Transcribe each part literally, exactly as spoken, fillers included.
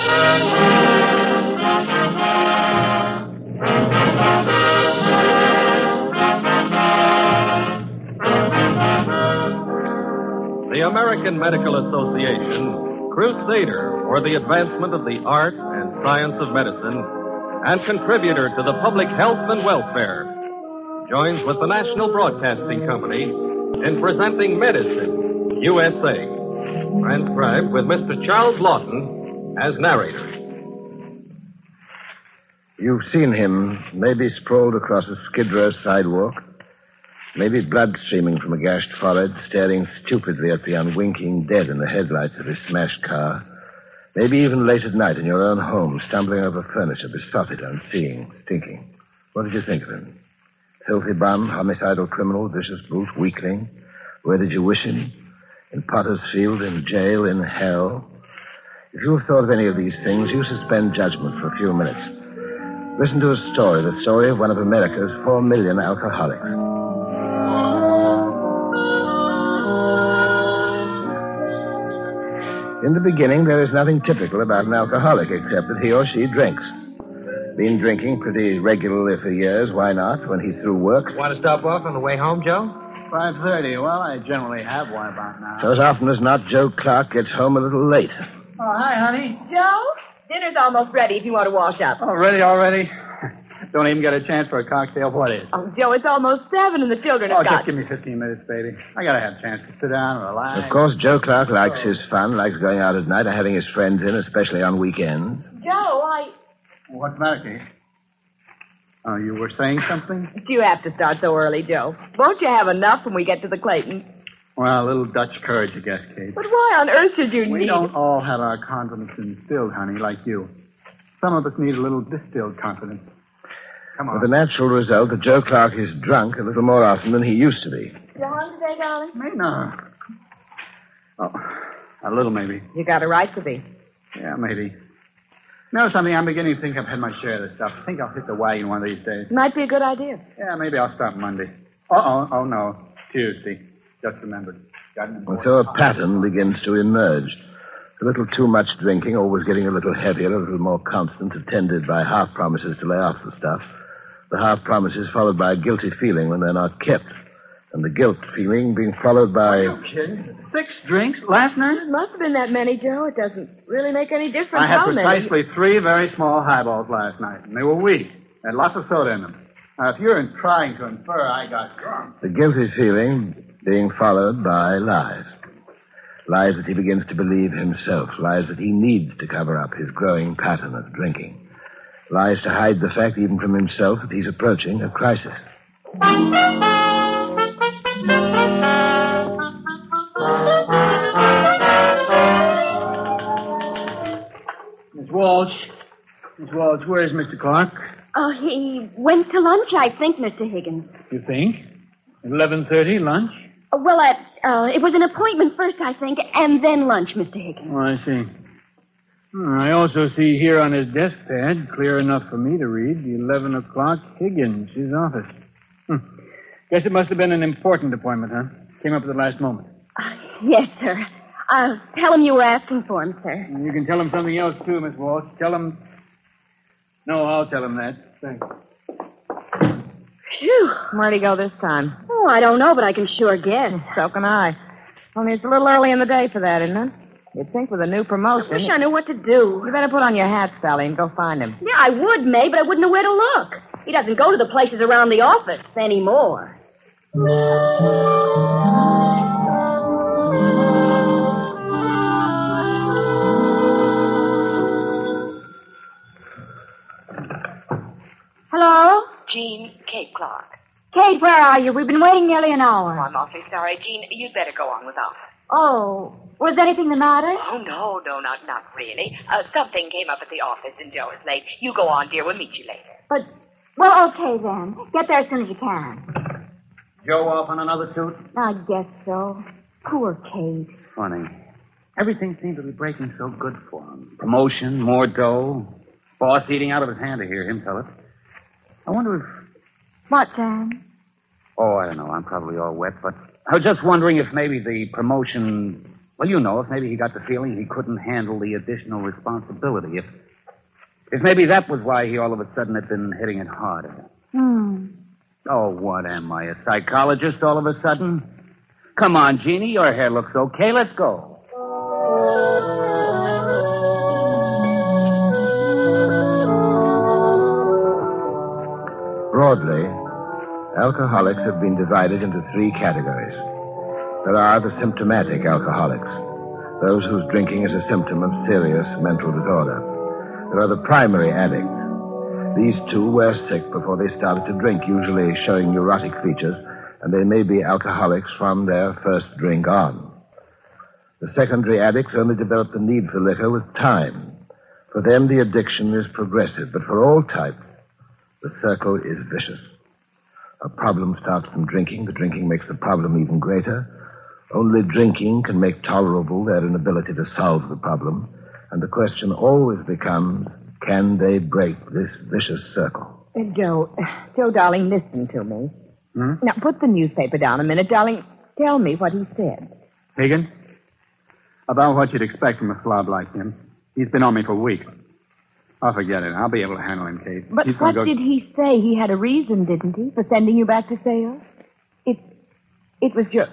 The American Medical Association, crusader for the advancement of the art and science of medicine, and contributor to the public health and welfare, joins with the National Broadcasting Company in presenting Medicine, U S A, transcribed with Mister Charles Lawton as narrator. You've seen him, maybe sprawled across a Skid Row sidewalk, maybe blood streaming from a gashed forehead, staring stupidly at the unwinking dead in the headlights of his smashed car. Maybe even late at night in your own home, stumbling over furniture, besotted, unseeing, stinking. What did you think of him? Filthy bum, homicidal criminal, vicious brute, weakling? Where did you wish him? In Potter's Field, in jail, in hell? If you have thought of any of these things, you suspend judgment for a few minutes. Listen to a story, the story of one of America's four million alcoholics. In the beginning, there is nothing typical about an alcoholic except that he or she drinks. Been drinking pretty regularly for years. Why not? When he's through work. Want to stop off on the way home, Joe? five thirty. Well, I generally have one about now. So as often as not, Joe Clark gets home a little late. Oh, hi, honey. Joe, dinner's almost ready if you want to wash up. Oh, ready already? Don't even get a chance for a cocktail. What is? Oh, Joe, it's almost seven and the children Oh, have got... just give me fifteen minutes, baby. I gotta have a chance to sit down and relax. Of course, Joe Clark likes his fun, likes going out at night or having his friends in, especially on weekends. Joe, I... What's the matter, Kate? Oh, you were saying something? Do you have to start so early, Joe? Won't you have enough when we get to the Clayton? Well, a little Dutch courage, I guess, Kate. But why on earth should you We need... don't all have our confidence instilled, honey, like you. Some of us need a little distilled confidence. Come on. With the natural result that Joe Clark is drunk a little more often than he used to be. You hungry today, darling? Maybe not. Oh, a little, maybe. You got a right to be. Yeah, maybe. You know something? I'm beginning to think I've had my share of this stuff. I think I'll hit the wagon one of these days. Might be a good idea. Yeah, maybe I'll start Monday. Uh-oh. Oh, no. Tuesday. Just remembered. Got an And so a pattern begins to emerge. A little too much drinking, always getting a little heavier, a little more constant, attended by half promises to lay off the stuff. The half promises followed by a guilty feeling when they're not kept. And the guilt feeling being followed by... Are you kidding? Six drinks last night? It must have been that many, Joe. It doesn't really make any difference I had how many. precisely three very small highballs last night, and they were weak. They had lots of soda in them. Now, if you're trying to infer I got drunk... The guilty feeling being followed by lies. Lies that he begins to believe himself. Lies that he needs to cover up his growing pattern of drinking. Lies to hide the fact, even from himself, that he's approaching a crisis. Miss Walsh. Miss Walsh, where's Mister Clark? Oh, he went to lunch, I think, Mister Higgins. You think? eleven thirty, lunch? Uh, well, uh, uh, it was an appointment first, I think, and then lunch, Mister Higgins. Oh, I see. Hmm, I also see here on his desk pad, clear enough for me to read, the eleven o'clock Higgins, his office. Hmm. Guess it must have been an important appointment, huh? Came up at the last moment. Uh, yes, sir. I'll tell him you were asking for him, sir. And you can tell him something else, too, Miss Walsh. Tell him... No, I'll tell him that. Thanks. Phew. Where'd he go this time? Oh, I don't know, but I can sure guess. So can I. Only it's a little early in the day for that, isn't it? You'd think with a new promotion... I wish I knew what to do. You better put on your hat, Sally, and go find him. Yeah, I would, May, but I wouldn't know where to look. He doesn't go to the places around the office anymore. Hello? Jean, Kate Clark. Kate, where are you? We've been waiting nearly an hour. Oh, I'm awfully sorry. Jean, you'd better go on without us. Oh, was anything the matter? Oh, no, no, not not really. Uh, something came up at the office and Joe is late. You go on, dear. We'll meet you later. But, well, okay then. Get there as soon as you can. Joe off on another suit? I guess so. Poor Kate. Funny. Everything seemed to be breaking so good for him. Promotion, more dough. Boss eating out of his hand to hear him tell it. I wonder if... What, Dan? Oh, I don't know. I'm probably all wet, but I was just wondering if maybe the promotion Well, you know, if maybe he got the feeling he couldn't handle the additional responsibility. If, if maybe that was why he all of a sudden had been hitting it harder. Hmm. Oh, what am I, a psychologist all of a sudden? Come on, Jeannie, your hair looks okay. Let's go. Broadly, alcoholics have been divided into three categories. There are the symptomatic alcoholics, those whose drinking is a symptom of serious mental disorder. There are the primary addicts. These two were sick before they started to drink, usually showing neurotic features, and they may be alcoholics from their first drink on. The secondary addicts only develop the need for liquor with time. For them, the addiction is progressive, but for all types, the circle is vicious. A problem starts from drinking. The drinking makes the problem even greater. Only drinking can make tolerable their inability to solve the problem. And the question always becomes, can they break this vicious circle? Uh, Joe, Joe, darling, listen to me. Hmm? Now, put the newspaper down a minute, darling. Tell me what he said. Higgin? About what you'd expect from a slob like him. He's been on me for weeks. Oh, forget it. I'll be able to handle him, Kate. But He's what gonna go... did he say? He had a reason, didn't he, for sending you back to Sayre? It, it was your...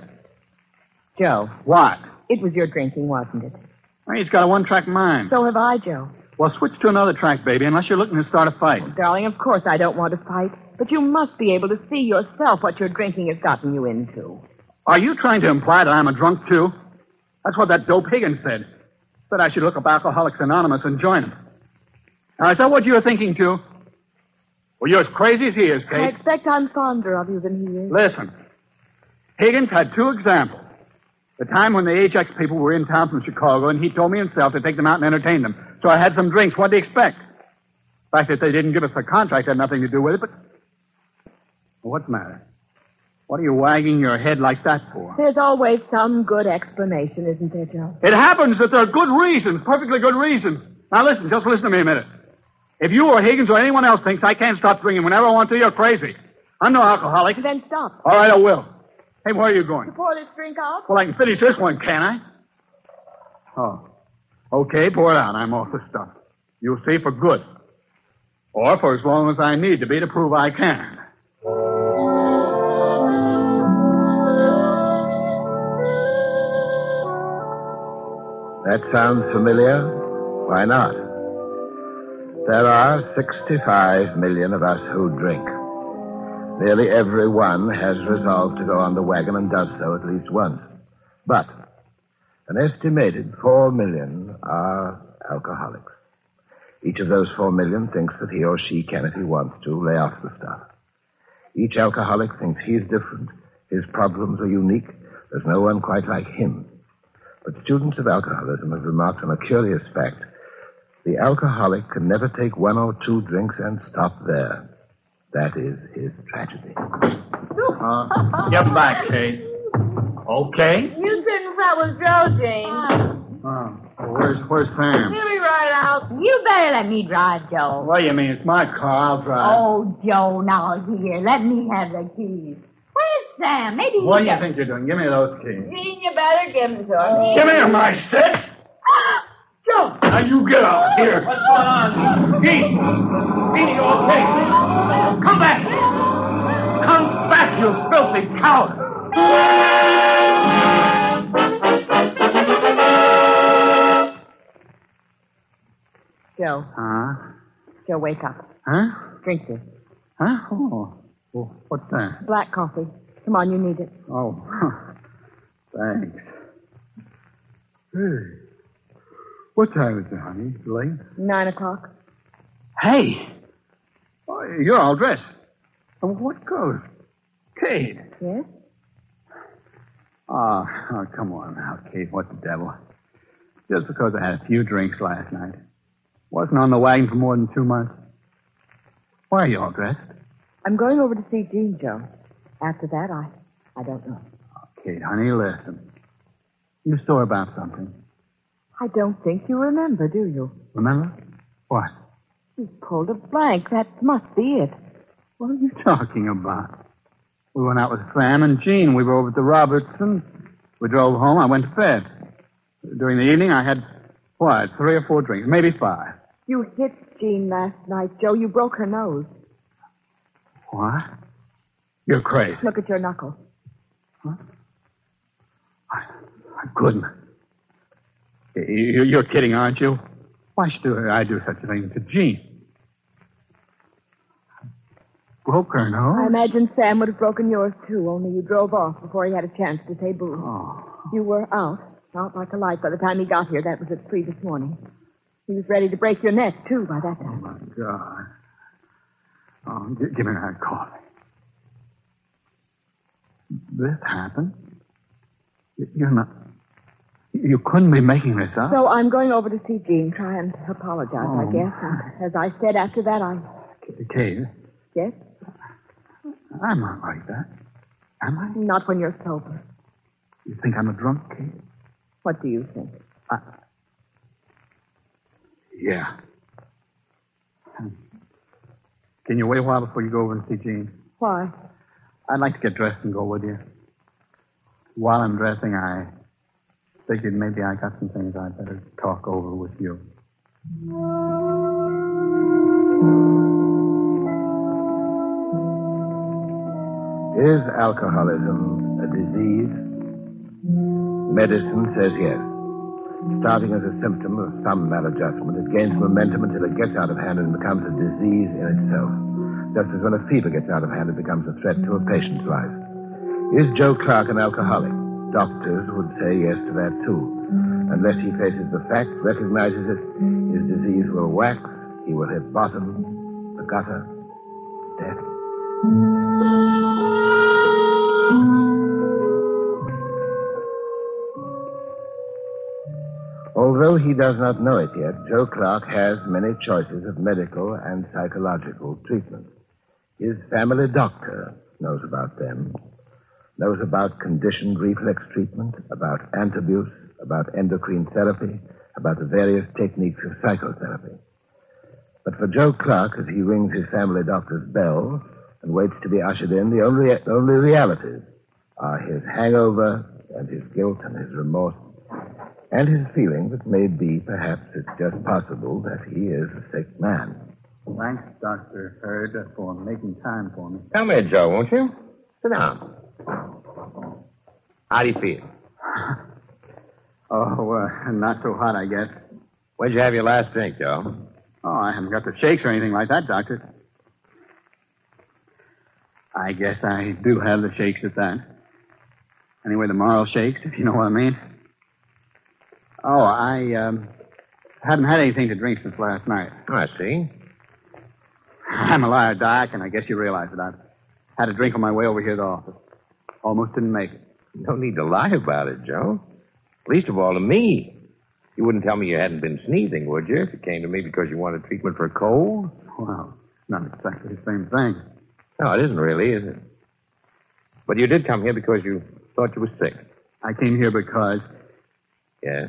Joe, What? it was your drinking, wasn't it? Well, he's got a one-track mind. So have I, Joe. Well, switch to another track, baby, unless you're looking to start a fight. Darling, of course I don't want to fight, but you must be able to see yourself what your drinking has gotten you into. Are you trying to imply that I'm a drunk, too? That's what that dope Higgins said. Said I should look up Alcoholics Anonymous and join him. Now, is that what you were thinking, too? Well, you're as crazy as he is, I Kate. expect I'm fonder of you than he is. Listen. Higgins had two examples. The time when the Ajax people were in town from Chicago, and he told me himself to take them out and entertain them. So I had some drinks. What do you expect? The fact that they didn't give us a contract had nothing to do with it, but... What's the matter? What are you wagging your head like that for? There's always some good explanation, isn't there, Joe? It happens that there are good reasons, perfectly good reasons. Now listen, just listen to me a minute. If you or Higgins or anyone else thinks I can't stop drinking whenever I want to, you're crazy. I'm no alcoholic. Then stop. All right, I will. Hey, where are you going? To pour this drink out? Well, I can finish this one, can't I? Oh. Okay, pour it out. I'm off the stuff. You'll see for good. Or for as long as I need to be to prove I can. That sounds familiar? Why not? There are sixty-five million of us who drink. Nearly every one has resolved to go on the wagon and does so at least once. But an estimated four million are alcoholics. Each of those four million thinks that he or she can, if he wants to, lay off the stuff. Each alcoholic thinks he's different. His problems are unique. There's no one quite like him. But students of alcoholism have remarked on a curious fact. The alcoholic can never take one or two drinks and stop there. That is his tragedy. Uh, get back, Kate. Okay? You sit in front with Joe, James. Oh, where's, where's Sam? He'll be right out. You better let me drive, Joe. What do you mean? It's my car. I'll drive. Oh, Joe, now here, let me have the keys. Where's Sam? Maybe he What do you can- think you're doing? Give me those keys. Gene, you better give him to him. Give me my stick. Joe! Now you get out here. What's going on? Gene! Gene, you okay? Come back! Come back, you filthy coward! Joe. Huh? Joe, wake up. Huh? Drink this. Huh? Oh. Well, what's that? Black coffee. Come on, you need it. Oh. Thanks. Hey. What time is it, honey? Late? Nine o'clock. Hey! Oh, you're all dressed. Oh, what goes? Kate. Yes? Oh, oh, come on now, Kate. What the devil? Just because I had a few drinks last night. Wasn't on the wagon for more than two months. Why are you all dressed? I'm going over to see Jean, Joe. After that, I, I don't know. Oh, Kate, honey, listen. You saw about something. I don't think you remember, do you? Remember? What? You pulled a blank. That must be it. What are you talking about? We went out with Sam and Jean. We were over at the Robertson. We drove home. I went to bed. During the evening, I had, what, three or four drinks, maybe five. You hit Jean last night, Joe. You broke her nose. What? You're crazy. Look at your knuckle. What? My goodness. You're kidding, aren't you? Why should I do such a thing to Jean? Broke her nose? I imagine Sam would have broken yours, too, only you drove off before he had a chance to say boo. Oh. You were out, out like a light by the time he got here. That was at three this morning. He was ready to break your neck, too, by that time. Oh, my God. Oh, g- give me that coffee. This happened? You're not... You couldn't be making this up. So I'm going over to see Jean, try and apologize, Oh. I guess. And as I said after that, I... Kate, Yes? I'm not like that. Am I? Not when you're sober. You think I'm a drunk, Kate? What do you think? I... Yeah. Can you wait a while before you go over and see Jean? Why? I'd like to get dressed and go with you. While I'm dressing, I figured maybe I got some things I'd better talk over with you. Is alcoholism a disease? Medicine says yes. Starting as a symptom of some maladjustment, it gains momentum until it gets out of hand and becomes a disease in itself. Just as when a fever gets out of hand, it becomes a threat to a patient's life. Is Joe Clark an alcoholic? Doctors would say yes to that, too. Unless he faces the fact, recognizes it, his disease will wax, he will hit bottom, the gutter, death. Although he does not know it yet, Joe Clark has many choices of medical and psychological treatment. His family doctor knows about them, knows about conditioned reflex treatment, about antabuse, about endocrine therapy, about the various techniques of psychotherapy. But for Joe Clark, as he rings his family doctor's bell and waits to be ushered in, the only, only realities are his hangover and his guilt and his remorse and his feeling that maybe, perhaps, it's just possible that he is a sick man. Thanks, Doctor Hurd, for making time for me. Come here, Joe, won't you? Sit down. How do you feel? Oh, uh, not so hot, I guess. When'd you have your last drink, Joe? Oh, I haven't got the shakes or anything like that, Doctor. I guess I do have the shakes at that. Anyway, the moral shakes, if you know what I mean. Oh, I um, haven't had anything to drink since last night. Oh, I see. I'm a liar, Doc, and I guess you realize it. I've had a drink on my way over here to the office. Almost didn't make it. No need to lie about it, Joe. Least of all to me. You wouldn't tell me you hadn't been sneezing, would you, if it came to me because you wanted treatment for a cold? Well, it's not exactly the same thing. No, it isn't really, is it? But you did come here because you thought you were sick. I came here because, Yes?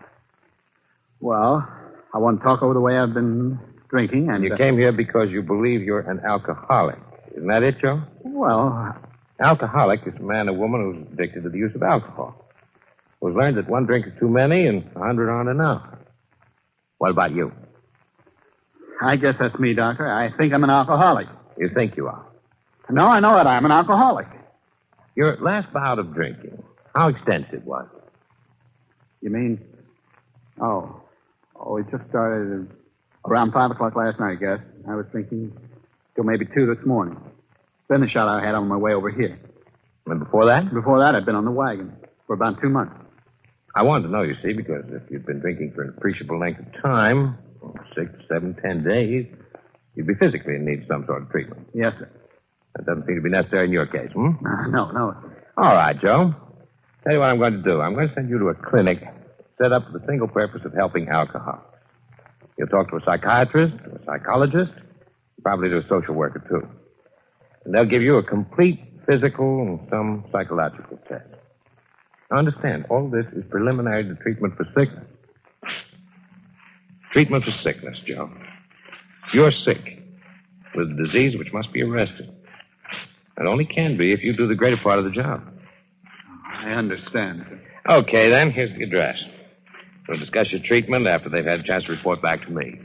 well, I want to talk over the way I've been drinking, and... And you uh, came here because you believe you're an alcoholic. Isn't that it, Joe? Well, Alcoholic is a man or woman who's addicted to the use of alcohol. Who's learned that one drink is too many and a hundred aren't enough. What about you? I guess that's me, Doctor. I think I'm an alcoholic. You think you are? No, I know that I'm an alcoholic. Your last bout of drinking, how extensive was it? You mean... Oh. Oh, it just started around five o'clock last night, I guess. I was thinking till maybe two this morning. Then the shot I had on my way over here. And before that? Before that, I'd been on the wagon for about two months. I wanted to know, you see, because if you'd been drinking for an appreciable length of time, six, seven, ten days, you'd be physically in need of some sort of treatment. Yes, sir. That doesn't seem to be necessary in your case, hmm? Uh, no, no, sir. All right, Joe. Tell you what I'm going to do. I'm going to send you to a clinic set up for the single purpose of helping alcoholics. You'll talk to a psychiatrist, to a psychologist, probably to a social worker, too. And they'll give you a complete physical and some psychological test. Now, understand, all this is preliminary to treatment for sickness. Treatment for sickness, Joe. You're sick with a disease which must be arrested. It only can be if you do the greater part of the job. I understand. Okay, then. Here's the address. We'll discuss your treatment after they've had a chance to report back to me.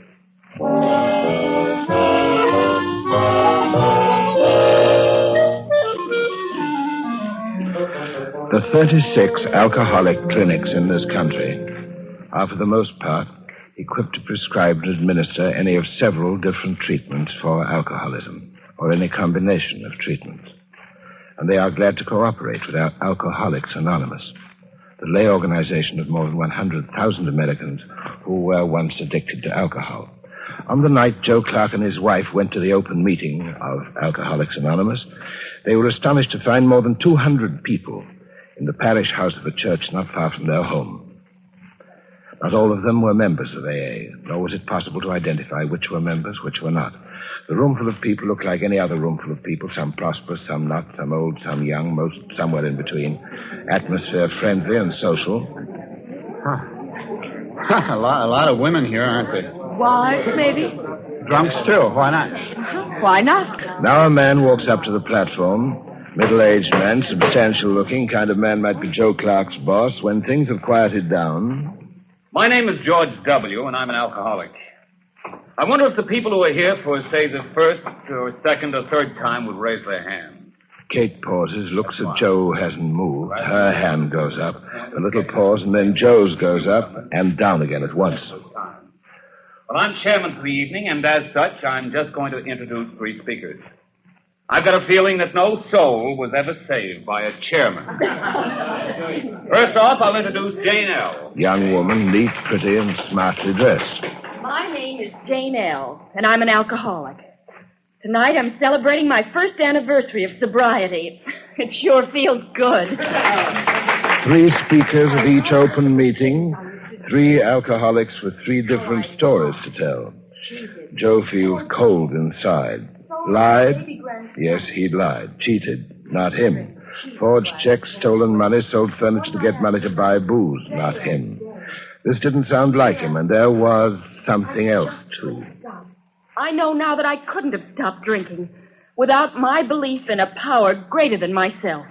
The thirty-six alcoholic clinics in this country are, for the most part, equipped to prescribe and administer any of several different treatments for alcoholism, or any combination of treatments. And they are glad to cooperate with Al- Alcoholics Anonymous, the lay organization of more than one hundred thousand Americans who were once addicted to alcohol. On the night Joe Clark and his wife went to the open meeting of Alcoholics Anonymous, they were astonished to find more than two hundred people in the parish house of a church not far from their home. Not all of them were members of A A, nor was it possible to identify which were members, which were not. The roomful of people looked like any other roomful of people, some prosperous, some not, some old, some young, most somewhere in between. Atmosphere friendly and social. Huh. a, lot, a lot of women here, aren't they? Wives, maybe? Drunk still. Why not? Uh-huh. Why not? Now a man walks up to the platform. Middle-aged man, substantial-looking, kind of man might be Joe Clark's boss. When things have quieted down... My name is George W., and I'm an alcoholic. I wonder if the people who are here for, say, the first or second or third time would raise their hand. Kate pauses, looks at Joe who hasn't moved. Her hand goes up. A little pause, and then Joe's goes up and down again at once. Well, I'm chairman for the evening, and as such, I'm just going to introduce three speakers. I've got a feeling that no soul was ever saved by a chairman. First off, I'll introduce Jane L. Young woman, neat, pretty, and smartly dressed. My name is Jane L., and I'm an alcoholic. Tonight I'm celebrating my first anniversary of sobriety. It sure feels good. Three speakers at each open meeting, three alcoholics with three different stories to tell. Joe feels cold inside. Lied? Yes, he'd lied. Cheated? Not him. Forged checks, stolen money, sold furniture to get money to buy booze? Not him. This didn't sound like him, and there was something else, too. I know now that I couldn't have stopped drinking without my belief in a power greater than myself.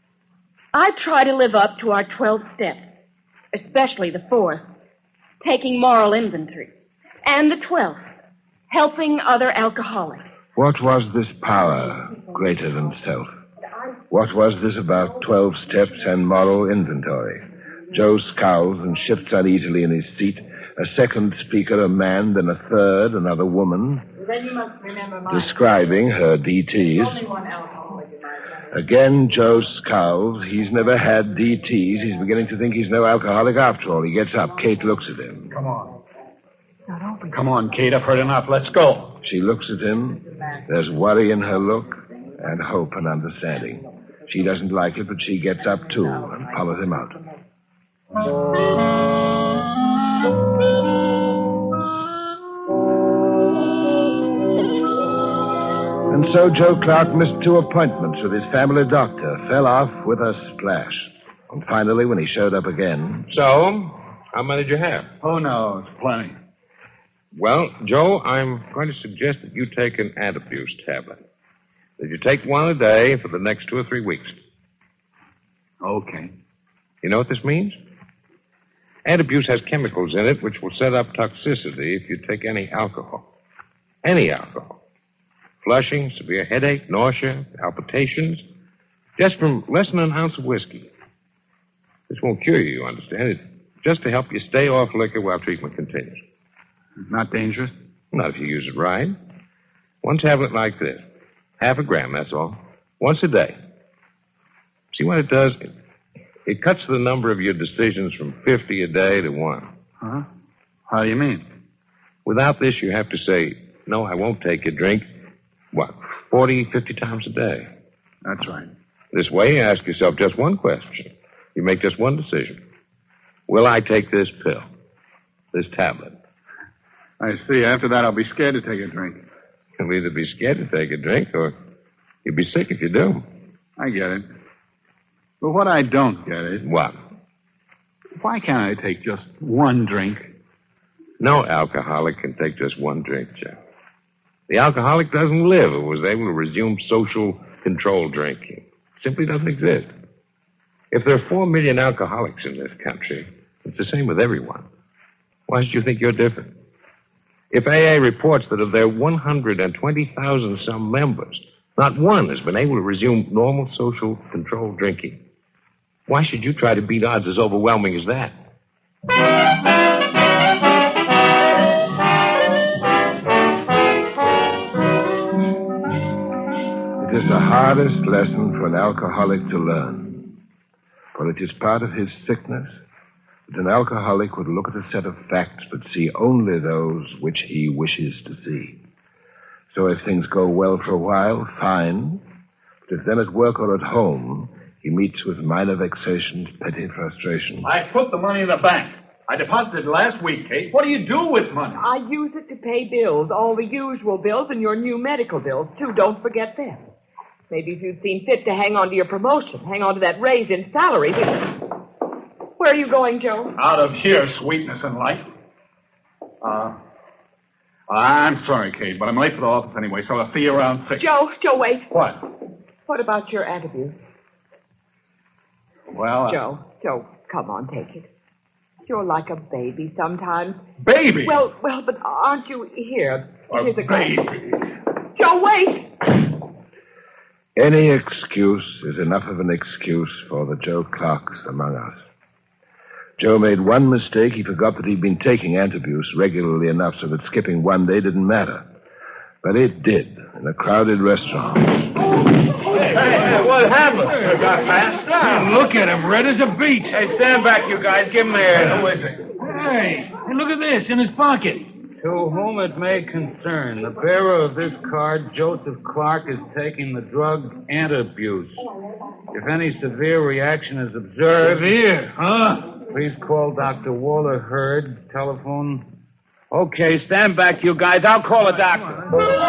I try to live up to our twelve steps, especially the fourth, taking moral inventory, and the twelfth, helping other alcoholics. What was this power greater than self? What was this about twelve steps and moral inventory? Joe scowls and shifts uneasily in his seat. A second speaker, a man, then a third, another woman, Then you must remember my... describing her D Ts. Only one alcoholic in my family. Again, Joe scowls. He's never had D Ts. He's beginning to think he's no alcoholic after all. He gets up. Kate looks at him. Come on. Come on, Kate. I've heard enough. Let's go. She looks at him. There's worry in her look and hope and understanding. She doesn't like it, but she gets up, too, and follows him out. And so Joe Clark missed two appointments with his family doctor, fell off with a splash. And finally, when he showed up again... So, how many did you have? Oh, no, it's plenty. Well, Joe, I'm going to suggest that you take an antabuse tablet. That you take one a day for the next two or three weeks. Okay. You know what this means? Antabuse has chemicals in it which will set up toxicity if you take any alcohol. Any alcohol. Flushing, severe headache, nausea, palpitations, just from less than an ounce of whiskey. This won't cure you, you understand? It's just to help you stay off liquor while treatment continues. Not dangerous? Not if you use it right. One tablet like this. Half a gram, that's all. Once a day. See what it does? It, it cuts the number of your decisions from fifty a day to one. Huh? How do you mean? Without this, you have to say, no, I won't take a drink. What, forty, fifty times a day? That's right. This way, you ask yourself just one question. You make just one decision. Will I take this pill? This tablet? I see. After that, I'll be scared to take a drink. You'll either be scared to take a drink or you'll be sick if you do. I get it. But what I don't get is... What? Why can't I take just one drink? No alcoholic can take just one drink, Jeff. The alcoholic doesn't live or was able to resume social control drinking. It simply doesn't exist. If there are four million alcoholics in this country, it's the same with everyone. Why should you think you're different? If A A reports that of their one hundred twenty thousand some members, not one has been able to resume normal social controlled drinking, why should you try to beat odds as overwhelming as that? It is the hardest lesson for an alcoholic to learn, for it is part of his sickness that an alcoholic would look at a set of facts but see only those which he wishes to see. So if things go well for a while, fine. But if then at work or at home, he meets with minor vexations, petty frustrations. I put the money in the bank. I deposited it last week, Kate. What do you do with money? I use it to pay bills, all the usual bills and your new medical bills, too. Don't forget them. Maybe if you'd seen fit to hang on to your promotion, hang on to that raise in salary. But... Where are you going, Joe? Out of here, sweetness and light. Uh, I'm sorry, Kate, but I'm late for the office anyway, so I'll see you around six. Joe, Joe, wait. What? What about your interview? Well, uh... Joe, Joe, come on, take it. You're like a baby sometimes. Baby? Well, well, but aren't you here? A Here's a baby. glass. Joe, wait! Any excuse is enough of an excuse for the Joe Clarks among us. Joe made one mistake. He forgot that he'd been taking antabuse regularly enough so that skipping one day didn't matter. But it did, in a crowded restaurant. Hey, hey, what happened? You got fast down. Look at him, red as a beet. Hey, stand back, you guys. Give him air. Who is it? Hey, hey, look at this, in his pocket. To whom it may concern, the bearer of this card, Joseph Clark, is taking the drug antabuse. If any severe reaction is observed... Severe, huh? Please call Doctor Waller Hurd. Telephone... Okay, stand back, you guys. I'll call a doctor.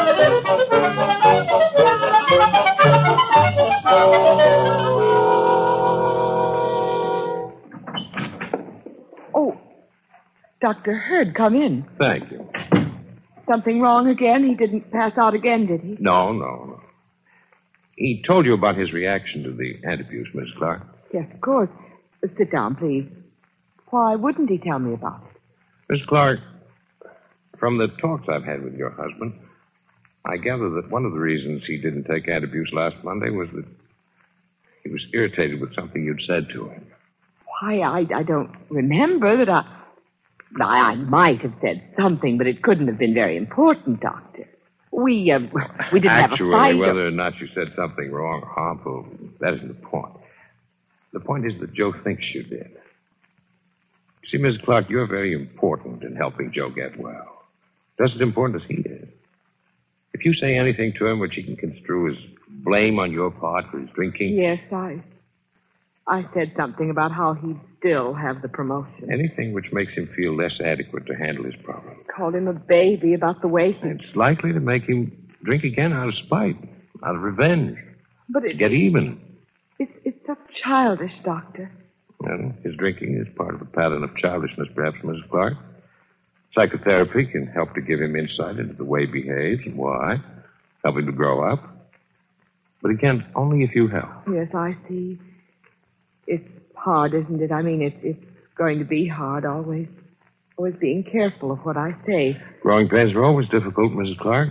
Oh, Doctor Hurd, come in. Thank you. Something wrong again? He didn't pass out again, did he? No, no, no. He told you about his reaction to the antabuse, Miss Clark. Yes, of course. Sit down, please. Why wouldn't he tell me about it? Miss Clark, from the talks I've had with your husband, I gather that one of the reasons he didn't take antabuse last Monday was that he was irritated with something you'd said to him. Why, I, I don't remember that I... I... I might have said something, but it couldn't have been very important, Doctor. We, uh, we didn't Actually, have a fight. whether or not you said something wrong or harmful, that isn't the point. The point is that Joe thinks you did. See, Miss Clark, you're very important in helping Joe get well. Just as important as he is. If you say anything to him which he can construe as blame on your part for his drinking... Yes, I... I said something about how he'd still have the promotion. Anything which makes him feel less adequate to handle his problem. Called him a baby about the way he... It's likely to make him drink again out of spite, out of revenge. But it... Get even. It's, it's so childish, Doctor. Well, his drinking is part of a pattern of childishness, perhaps, Missus Clark. Psychotherapy can help to give him insight into the way he behaves and why, help him to grow up. But again, only if you help. Yes, I see. It's hard, isn't it? I mean, it's, it's going to be hard, always, always being careful of what I say. Growing pains are always difficult, Missus Clark.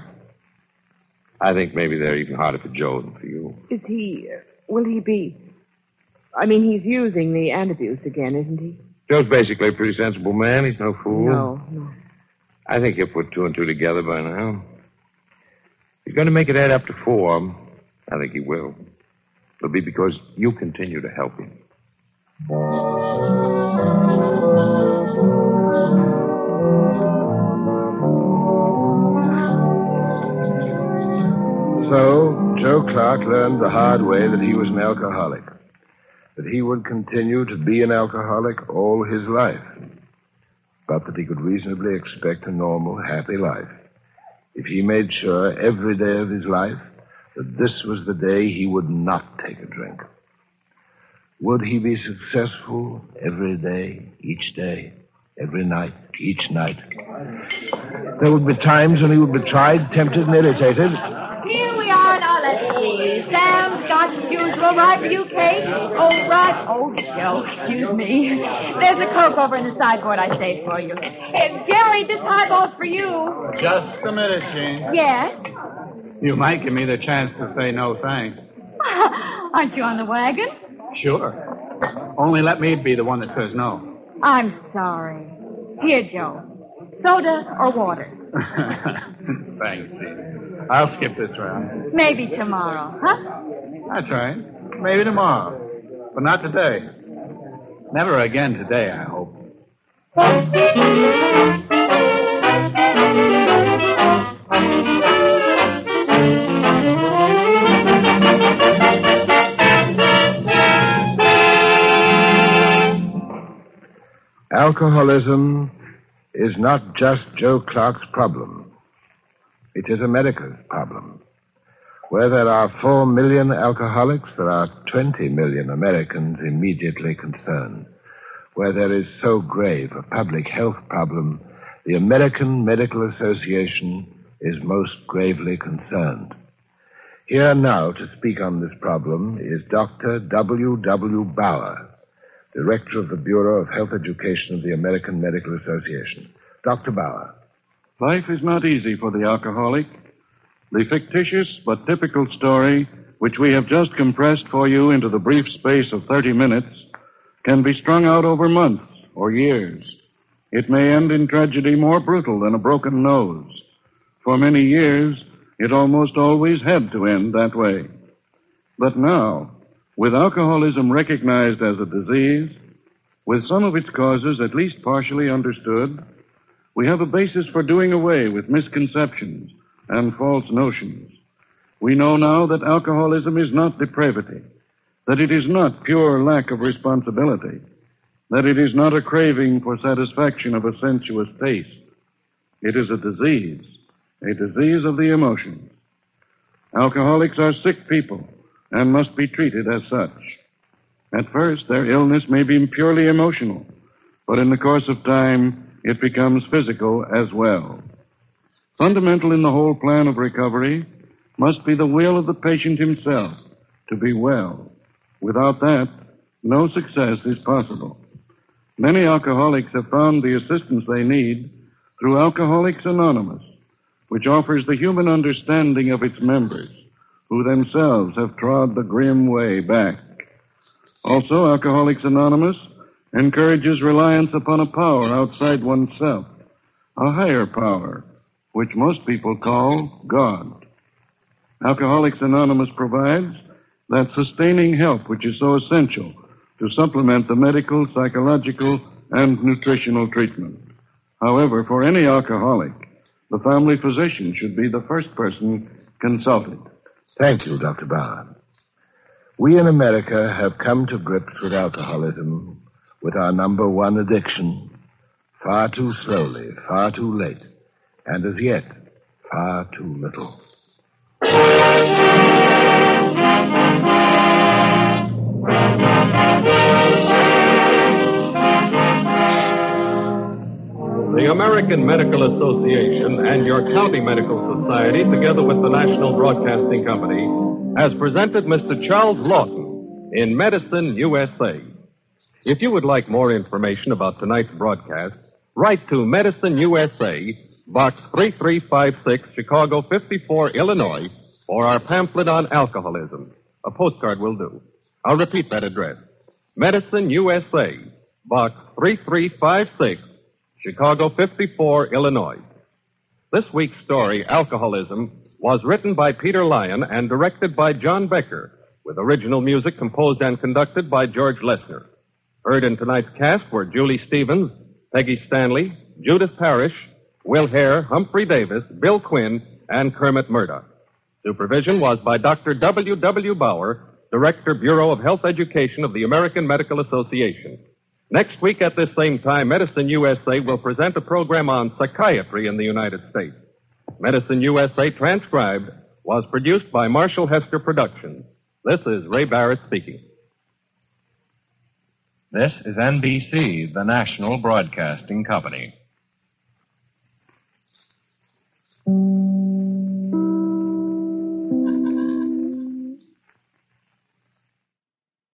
I think maybe they're even harder for Joe than for you. Is he... Uh, will he be... I mean, he's using the antabuse again, isn't he? Joe's basically a pretty sensible man. He's no fool. No, no. I think he'll put two and two together by now. He's going to make it add up to four. I think he will. It'll be because you continue to help him. So, Joe Clark learned the hard way that he was an alcoholic. That he would continue to be an alcoholic all his life. But that he could reasonably expect a normal, happy life if he made sure every day of his life that this was the day he would not take a drink. Would he be successful every day, each day, every night, each night? There would be times when he would be tried, tempted, and irritated. Here we are now, let's see. Sam's got as usual, right for you, Kate? Oh, right. Oh, Joe, excuse me. There's a Coke over in the sideboard I saved for you. Hey, Jerry, this highball's for you. Just a minute, Jane. Yes? You might give me the chance to say no thanks. Aren't you on the wagon? Sure. Only let me be the one that says no. I'm sorry. Here, Joe. Soda or water? Thanks, Jane. I'll skip this round. Maybe tomorrow, huh? That's right. Maybe tomorrow. But not today. Never again today, I hope. Alcoholism is not just Joe Clark's problem. It is America's problem. Where there are four million alcoholics, there are twenty million Americans immediately concerned. Where there is so grave a public health problem, the American Medical Association is most gravely concerned. Here now to speak on this problem is Doctor W W Bauer, Director of the Bureau of Health Education of the American Medical Association. Doctor Bauer. Life is not easy for the alcoholic. The fictitious but typical story, which we have just compressed for you into the brief space of thirty minutes, can be strung out over months or years. It may end in tragedy more brutal than a broken nose. For many years, it almost always had to end that way. But now, with alcoholism recognized as a disease, with some of its causes at least partially understood, we have a basis for doing away with misconceptions and false notions. We know now that alcoholism is not depravity, that it is not pure lack of responsibility, that it is not a craving for satisfaction of a sensuous taste. It is a disease, a disease of the emotions. Alcoholics are sick people and must be treated as such. At first, their illness may be purely emotional, but in the course of time, it becomes physical as well. Fundamental in the whole plan of recovery must be the will of the patient himself to be well. Without that, no success is possible. Many alcoholics have found the assistance they need through Alcoholics Anonymous, which offers the human understanding of its members, who themselves have trod the grim way back. Also, Alcoholics Anonymous encourages reliance upon a power outside oneself, a higher power, which most people call God. Alcoholics Anonymous provides that sustaining help which is so essential to supplement the medical, psychological, and nutritional treatment. However, for any alcoholic, the family physician should be the first person consulted. Thank you, Doctor Bauer. We in America have come to grips with alcoholism, with our number one addiction, far too slowly, far too late, and as yet, far too little. The American Medical Association and your county medical society, together with the National Broadcasting Company, has presented Mister Charles Lawton in Medicine U S A. If you would like more information about tonight's broadcast, write to Medicine U S A, Box three three five six, Chicago fifty-four, Illinois, for our pamphlet on alcoholism. A postcard will do. I'll repeat that address. Medicine U S A, Box three three five six, Chicago fifty-four, Illinois. This week's story, Alcoholism, was written by Peter Lyon and directed by John Becker, with original music composed and conducted by George Lesner. Heard in tonight's cast were Julie Stevens, Peggy Stanley, Judith Parrish, Will Hare, Humphrey Davis, Bill Quinn, and Kermit Murdoch. Supervision was by Doctor W W Bauer, Director, Bureau of Health Education of the American Medical Association. Next week at this same time, Medicine U S A will present a program on psychiatry in the United States. Medicine U S A, transcribed, was produced by Marshall Hester Productions. This is Ray Barrett speaking. This is N B C, the national broadcasting company.